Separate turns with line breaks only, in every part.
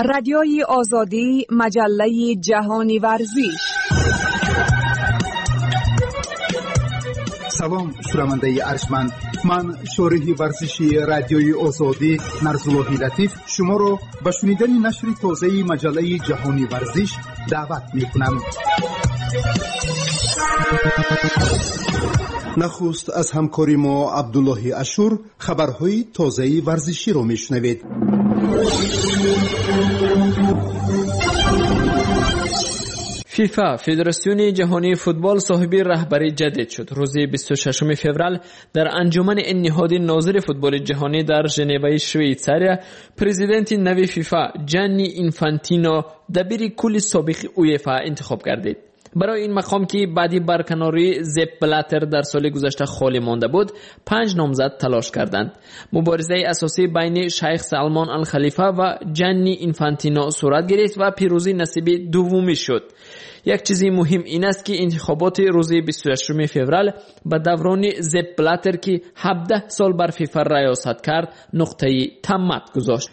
رادیوی آزادی، مجله جهانی ورزش.
سلام شنونده ارجمند، من شارح ورزشی رادیوی آزادی نرزالله لطیف شما را به شنیدن نشر تازه مجله جهانی ورزش دعوت می‌کنم. نخست از همکاری ما عبدالله اشور خبرهای تازه ورزشی را میشنوید.
فیفا فدراسیون جهانی فوتبال صاحب رهبری جدید شد. روز 26 فوریه در انجمن نهاد ناظر فوتبال جهانی در ژنو شویتزاریا پرزیدنت نوی فیفا جانی اینفانتینو دبیر کل سابق اویفا انتخاب گردید. برای این مقام که بعدی برکناری زپ بلاتر در سال گذشته خالی مانده بود 5 نامزد تلاش کردند. مبارزه اساسی بین شیخ سلمان الخلیفه و جانی اینفانتینو صورت گرفت و پیروزی نصیب دومی شد. یک چیزی مهم این است که انتخابات روز 28 فوریه به دوران زپ بلاتر که 17 سال بر فیفا ریاست کرد نقطه تمام گذاشت.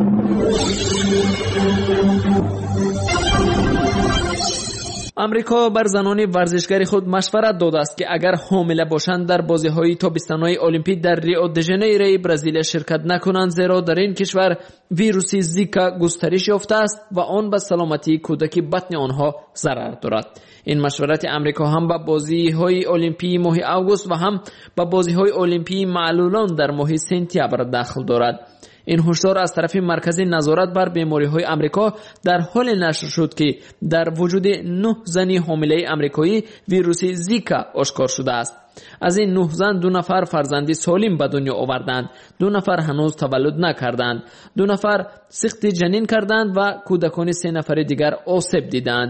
امریکا بر زنان ورزشکار خود مشورت داده است که اگر حامله باشند در بازی‌های تابستانی المپیک در ریو د ژانیرو برزیل شرکت نکنند، زیرا در این کشور ویروس زیکا گسترش یافته است و آن به سلامتی کودک بطن آنها ضرر دارد. این مشورت امریکا هم به بازی‌های المپیک ماه آگوست و هم به بازی‌های المپیک معلولان در ماه سپتامبر دخل دارد. این هشدار از طرف مرکز نظارت بر بیماری‌های آمریکا در حال نشر شد که در وجود 9 زن حامله آمریکایی ویروس زیکا آشکار شده است. از این 9 زن 2 نفر فرزندی سالم به دنیا آوردند، 2 نفر هنوز تولد نکردند، 2 نفر سقط جنین کردند و کودکان 3 نفر دیگر آسیب دیدند.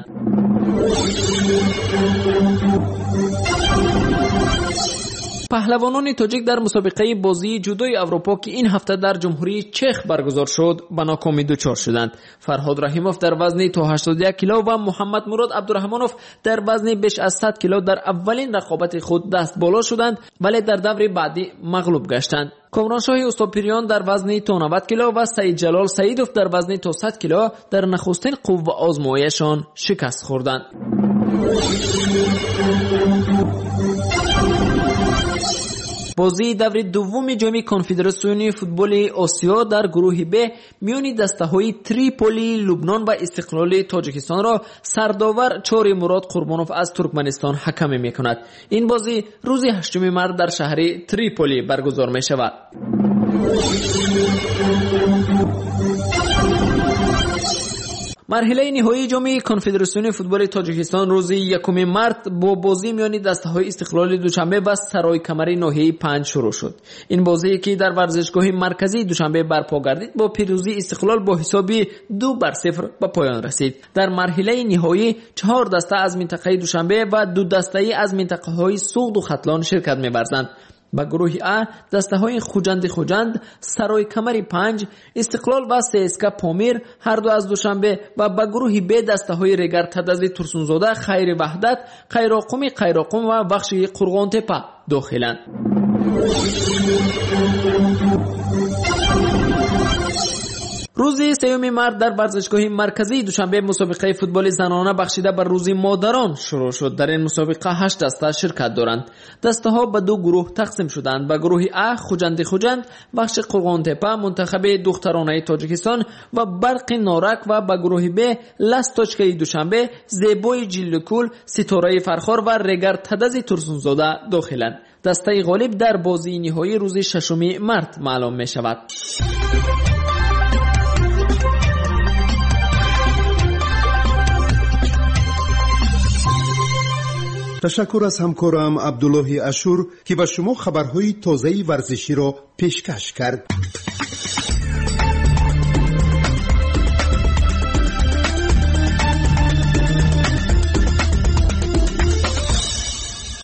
پهلوانان تاجیک در مسابقه بازی جودوی اروپا که این هفته در جمهوری چخ برگزار شد به ناکامی دچار شدند. فرهاد رحیموف در وزن تا 81 کیلو و محمد مراد عبدالرحمنوف در وزن بیش از 100 کیلو در اولین رقابت خود دست بالا شدند ولی در دور بعدی مغلوب گشتند. کامرانشاه استوپیریان در وزن تا 90 کیلو و سعید جلال سعیدوف در وزن تا 100 کیلو در نخستین قوه آزمایشان شکست خوردند. بازی دور دوم جام کنفدراسیون فوتبال آسیا در گروه ب میان دسته‌های تریپولی، لبنان و استقلال تاجیکستان را سرداور چاری مراد قربانوف از ترکمنستان حکمی می‌کند. این بازی روز 8 مارس در شهر تریپولی برگزار می‌شود. مرحله نهایی جام کنفدراسیون فوتبال تاجیکستان روز 1 مارس با بازی میان دسته‌های استقلال دوشنبه و سرای کمری ناحیه 5 شروع شد. این بازی که در ورزشگاه مرکزی دوشنبه برپا گردید با پیروزی استقلال با حساب 2-0 به پایان رسید. در مرحله نهایی 4 دسته از منطقه دوشنبه و 2 دسته از منطقه‌های سوخت و ختلان شرکت می‌ورزند. با گروه ا دسته‌های خوجند سرای کمری 5 استقلال و سیسکا پامیر هر دو از دوشنبه و با گروه ب دسته‌های رگر تدزی ترسونزاده خیر وحدت قیراقم و بخش قرغان تپه داخلند. روز 3 مارس در ورزشگاه مرکزی دوشنبه مسابقه فوتبال زنانه بخشیده بر روز مادران شروع شد. در این مسابقه 8 دسته شرکت دارند. دسته ها به 2 گروه تقسیم شدند. به گروه ا خوجند بخش قرغان تپه منتخب دخترانه تاجیکستان و برق نارک و به گروه ب لستوچکای دوشنبه زیبای جیلکول ستاره فرخار و رگر تدز ترسونزاده داخلند. دسته غالب در بازی نهایی روز 6 مارس معلوم می شود.
تشکر از همکارم عبدالله اشور که به شما خبرهای تازه ورزشی را پیشکش کرد.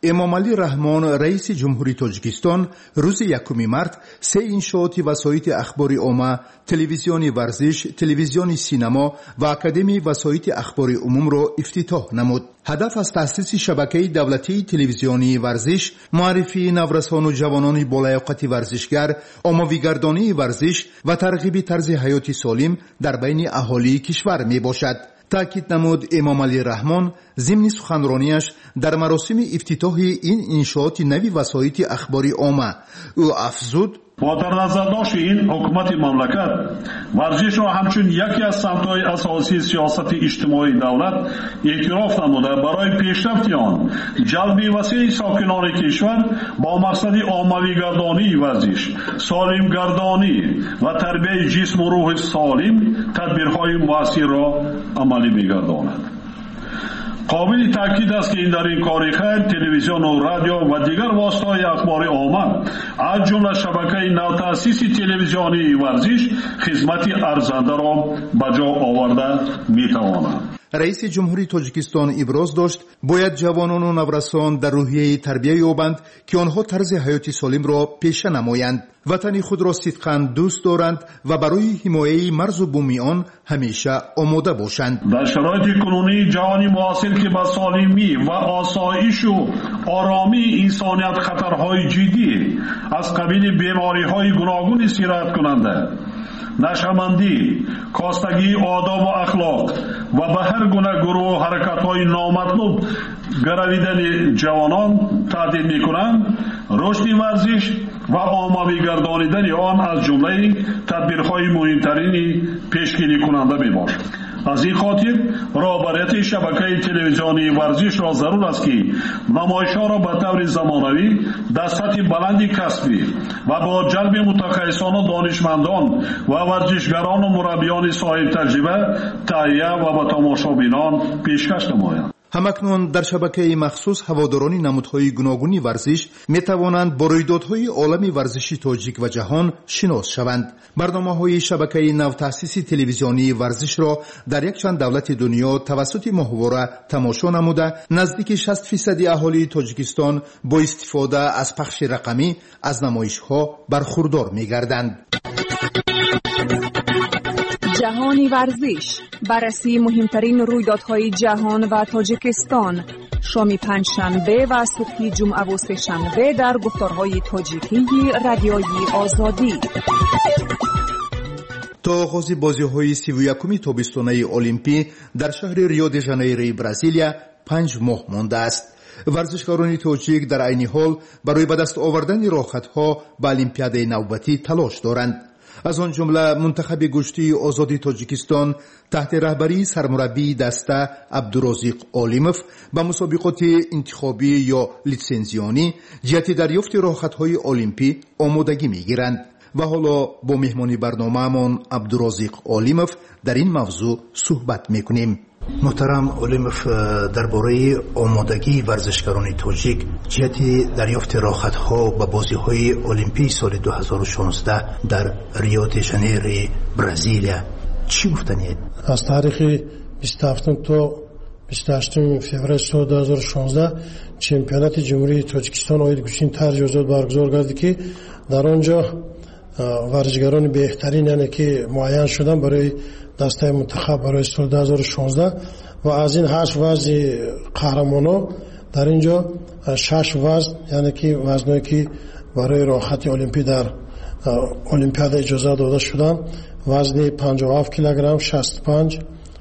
эмомалӣ раҳмон, раиси ҷумҳурии тоҷикистон, рӯзи 1 март 3 иншооти васоити ахбори омма, телевизиони варзиш, телевизиони синемо ва академияи васоити ахбори умумро ифтитоҳ намуд. ҳадаф аз таъсиси шабакаи давлатии телевизионии варзиш, муаррифии наврасону ҷавонони болаёқати варзишгар, оммавигардонии варзиш ва тарғиби тарзи ҳаёти солим дар байни аҳолии кишвар мебошад. таъкид намуд эмомалӣ раҳмон зимни суханронияш дар маросими ифтитоҳи ин иншооти нави васоити ахбори омма. ӯ афзуд:
با در نظر داشت این حکومت مملکت ورزش را همچون یکی از سمت‌های اساسی سیاست اجتماعی دولت اعتراف نموده برای پیشرفت آن جلب وسیع ساکنان کشور با مقصد عامه‌ای گردانی ورزش، سالم گردانی و تربیت جسم و روح سالم تدبیرهای مؤثر را عملی می‌گرداند. قابل تاکید است که این در این کار خیر تلویزیون و رادیو و دیگر واسطه‌های اخباری عامه از جمله شبکه نوتأسیس تلویزیونی ورزش خدمت ارزنده را به جا آورده می‌تواند.
раиси ҷумҳурии тоҷикистон иброз дошт, бояд ҷавонону наврасон дар рӯҳияи тарбия ёбанд ки онҳо тарзи ҳаёти солимро пеша намоянд, ватани худро сидқан дӯст доранд ва барои ҳимояи марзу буми он ҳамеша омода бошанд.
дар шароити кунунии ҷаҳони муосир ки ба солимӣ ва осоишу оромии инсоният хатарҳои ҷиддӣ аз қабили бемориҳои гуногуни сирояткунанда, нашамандӣ, костагии одоб ва ахлоқ ва ба ҳар гуна гурӯҳ ҳаракатҳои номатлуб гаравидани ҷавонон таҳдид мекунанд, рушди варзиш ва оммавӣ гардонидани он аз ҷумлаи тадбирҳои муҳимтарини пешгирикунанда мебошад. аз ин хотир роҳбарияти шабакаи телевизионии варзишро зарур аст ки намоишҳоро ба таври замонавӣ дар сатҳи баланди касбӣ ва бо ҷалби мутахассисону донишмандон ва варзишгарону мураббиёни соҳибтаҷриба таҳия ва ба тамошобинон пешкаш намоянд.
ҳамакнун дар шабакаи махсус ҳаводорони намудҳои гуногуни варзиш метавонанд бо рӯйдодҳои олами варзиши тоҷик ва ҷаҳон шинос шаванд. барномаҳои шабакаи навтаъсиси телевизионии варзишро дар якчанд давлати дунё тавассути моҳвора тамошо намуда, наздики 60% аҳолии тоҷикистон бо истифода аз пахши рақамӣ аз намоишҳо бархурдор мегарданд.
جهانی ورزش، بررسی مهمترین رویدادهای جهان و تاجیکستان، شام پنجشنبه و صبح جمعه و سه‌شنبه در گفتارهای تاجیکی رادیوی آزادی.
تا آغاز بازی‌های 31 تابستانه المپی در شهر ریو د ژانیروی برزیلیا 5 ماه مانده است. ورزشکاران تاجیک در عین حال برای به دست آوردن راحت‌ها به المپیاد نوبتی تلاش دارند. از آن جمله منتخب گشتی آزادی تاجیکستان تحت رهبری سرمربی دسته عبدالرزاق علیموف به مسابقات انتخابی یا لیسنزیانی جهت دریافت راحت‌های المپی آمادگی می‌گیرند. و حالا با مهمانی برنامه‌مان عبدالرزاق علیموف در این موضوع صحبت می‌کنیم. محترم علیموف، درباره آمادگی ورزشکاران تاجیک جهت دریافت راحت‌ها به بازی‌های المپی سال 2016 در ریو د ژانیرو برزیلیا چی گفتنید؟
از تاریخ 27 تا 28 فوریه سال 2016 چمپیونات جمهوری تاجیکستان اوید گوشین تجهیزات برگزار گردید که در آنجا ورزشکاران بهترین یعنی که معین شدن برای دسته منتخب برای سال 2016 و از این 8 وزن قهرمانا در اینجا 6 وزن یعنی که وزنایی که برای راحتی المپی در المپیاد اجازه داده شدن وزن 57 کیلوگرم، 65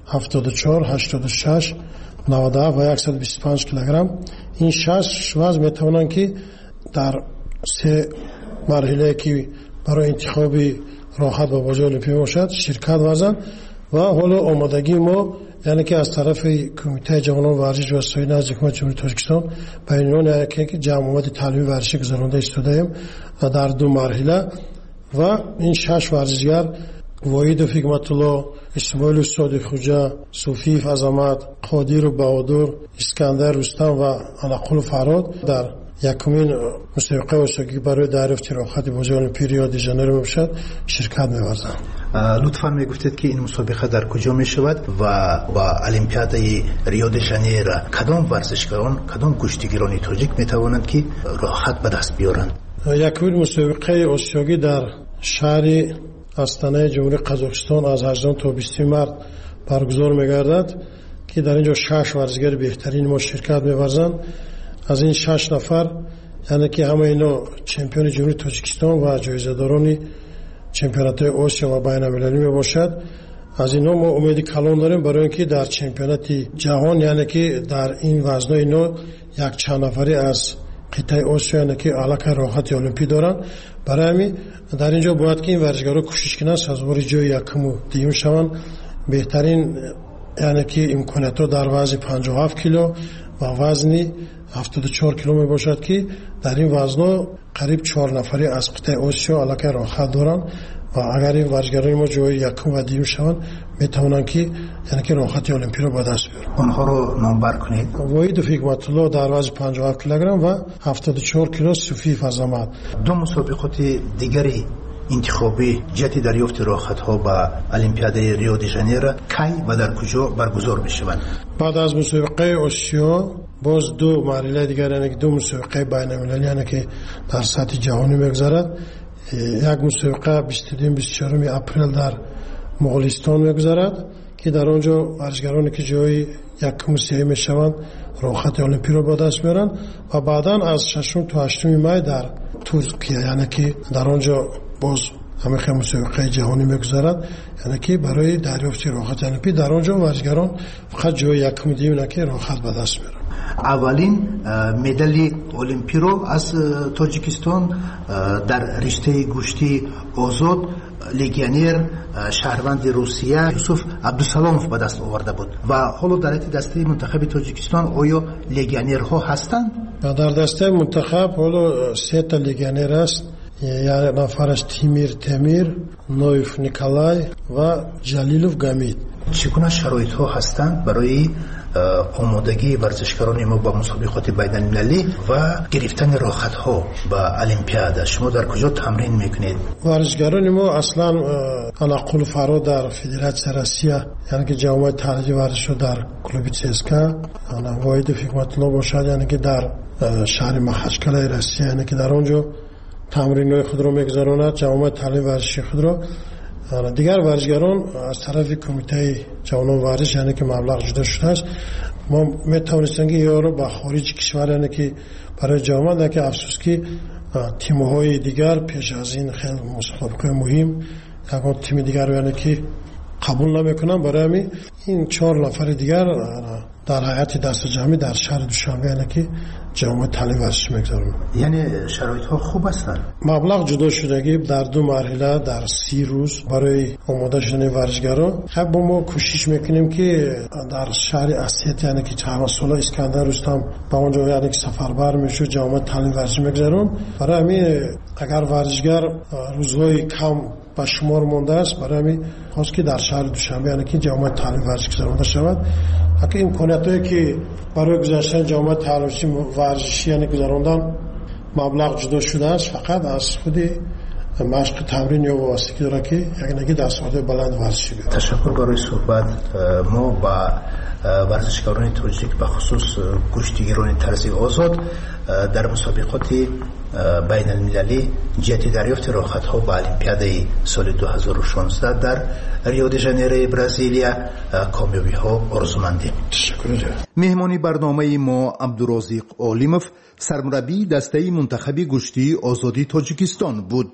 74 86 97 و 125 کیلوگرم. این 6 وزن میتوانند که در 3 مرحله که برای انتخاب راحت و بازی المپی باشد شرکت ورزند و حالا آمادگی ما یعنی که از طرف کمیته جوانان ورزش و سایر از حکومت جمهوری تاجیکستان بیانیه که جمع آمد تعلیمی ورزشی گذرانده استادیم در 2 مرحله و این 6 ورزشگر وحید فیگمت الله، اسماعیل صادق خوجا، صوفی عظمت، قادر بهادر، اسکندر رستم و انقل فراد در یکمین مسابقه اساگی برای دریافت راحت بازی المپی ریو د ژانیرو باشد شرکت می‌ورزند.
لطفا میگفتید که این مسابقه در کجا می شود و با المپیادای ریو د ژانیرو کدام ورزشکاران کدام کشتیگیران تاجیک می توانند که راحت به دست بیارند؟
یکمین مسابقه آسیایی در شهر آستانه جمهوری قزاقستان از 18 تا 20 مارس برگزار می‌گردد که در اینجا 6 ورزشکار بهترین ما شرکت می‌ورزند. از این 6 نفر یعنی که همه اینا چمپیون جمهوری تاجیکستان و جایزه‌داران چمپیونات آسیا و بین‌المللی میباشد. از اینا ما امیدی کلان داریم برای اینکه در چمپیونات جهان یعنی که در این وزن اینا یک چند نفری از قطعه آسیا یعنی که علاقه راحت المپی دارن. برای همین در اینجا باید که این ورزشکارا کوشش کنند سازوار جای یکم و دیگه شوند. بهترین یعنی که امکانات در وزن 57 کیلو و وزن 74 کیلو می باشد که در این وزن قریب 4 نفری از قطعه آسیا علاقه راحت دارند و اگر این ورزشکاران ما جای یکم و دیگه شوند می توانند که یعنی که راحت المپی رو به دست بیارند.
آنها رو نامبر کنید.
وحید حکمت الله در وزن 57 کیلوگرم و 74 کیلو صوفی فضامت.
دو مسابقات دیگری انتخابی جهتی دریافت راحت‌ها با المپیادای ریو د ژانیرو کی و در کجا برگزار می‌شوند؟
بعد از مسابقه آسیا باز دو مرحله دیگر یعنی که دو مسابقه بین‌المللی یعنی که در سطح جهانی می‌گذرد. یک مسابقه 22-24 اپریل در مغولستان می‌گذرد که در آنجا ورزشکارانی که جای یکم و سوم میشوند راحت المپی رو به دست میارن و بعدا از 6 تا 8 می در ترکیه یعنی که در آنجا باز همه مسابقه جهانی میگذرد یعنی که برای دریافت راحت المپی در آنجا ورزشکاران فقط جای یکم دیو که راحت به دست میارن.
اولین مدال المپی رو از تاجیکستان در رشته گشتی آزاد لگیونر شهروند روسیه یوسف عبدالسلامов به دست آورده بود و حالا در دسته منتخب تاجیکستان آیا لگیونرها هستند؟
در دسته منتخب حالا 3 تا لگیونر است. یک نفرش تیمیر، نویف نیکولای و جلیلوف گامید.
چگونه شرایط ها هستند برای آمادگی ورزشکاران ما با مسابقات بین‌المللی و گرفتن راحت ها با المپیاد؟ شما در کجا تمرین میکنید؟
ورزشکاران ما اصلا تنقل فرا در فدراسیون روسیه یعنی که جامعه تعلیمی ورزش در کلوب چسکا واحد حکمت الله باشد یعنی که در شهر مخچکل روسیه یعنی که در آنجا تمرین‌های خود را می‌گذراند. جامعه تعلیم ورزشی خود را دیگر ورزشکاران از طرف کمیته جوانان ورزش یعنی که مبلغ جدا شده است ما می‌توانستیم که یارو با خارج کشور یعنی که برای جامعه که افسوس که تیم‌های دیگر پیش از این خیلی مسابقه مهم یکان تیم دیگر یعنی که قبول نمی‌کنن. برای این 4 نفر دیگر در هیئت دست جمعی در شهر دوشنبه یعنی که جامعه تعلیم ورزش می‌گذارن.
یعنی شرایط ها خوب هستند.
مبلغ جدا شدگی در 2 مرحله در 30 روز برای آماده شدن ورزشکارا. خب ما کوشش میکنیم که در شهر اسیت یعنی که چند سال اسکندر رستم با اونجا یعنی که سفربر میشه جامعه تعلیم ورزش می‌گذارن. برای همین اگر ورزشکار روزهای کم با شمار مونده است برای همین خواست که در شهر دوشنبه یعنی که جامعه تعلیم ورزش گذرانده شود. اگه امکاناتی که برای گذاشتن جامعه تعلیم ورزشی یعنی گذراندن مبلغ جدا شده است فقط از خود مشق تمرین یا واسطه داره که یعنی دستاورد بلند ورزشی بیاره.
تشکر برای صحبت. ما با ورزشکاران تاجیک به خصوص کشتیگیران طرز آزاد در مسابقات بین المللی جهت دریافت راحت ها با المپیادای سال 2016 در ریو د ژانیرو برزیلیا کامیابی ها آرزومندیم.
تشکر.
مهمانی برنامه ما عبدالرازق علیموف سرمربی دسته منتخب گشتی آزادی تاجیکستان بود.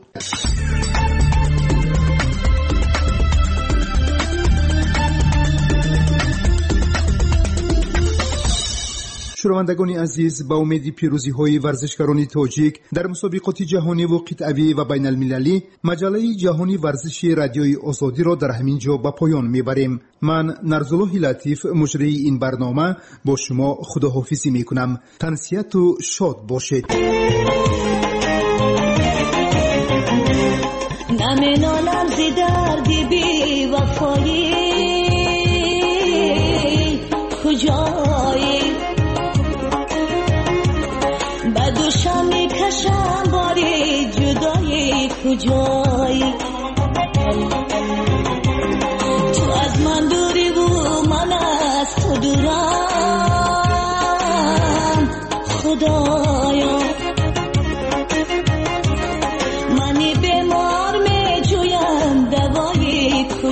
شنوندگان عزیز، با امید پیروزی های ورزشکاران تاجیک در مسابقات جهانی و قطعی و بین المللی مجله جهانی ورزشی رادیوی آزادی را در همین جا به پایان میبریم. من نرزالله لطیف مجری این برنامه با شما خداحافظی میکنم. تنسیت و شاد باشید.
نمینالم زی دردی بی وفایی کجایی بدوشم میکشم باری جدایی کجایی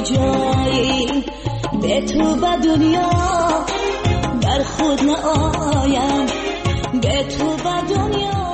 جایی به تو به دنیا بر خود نآیم به تو به دنیا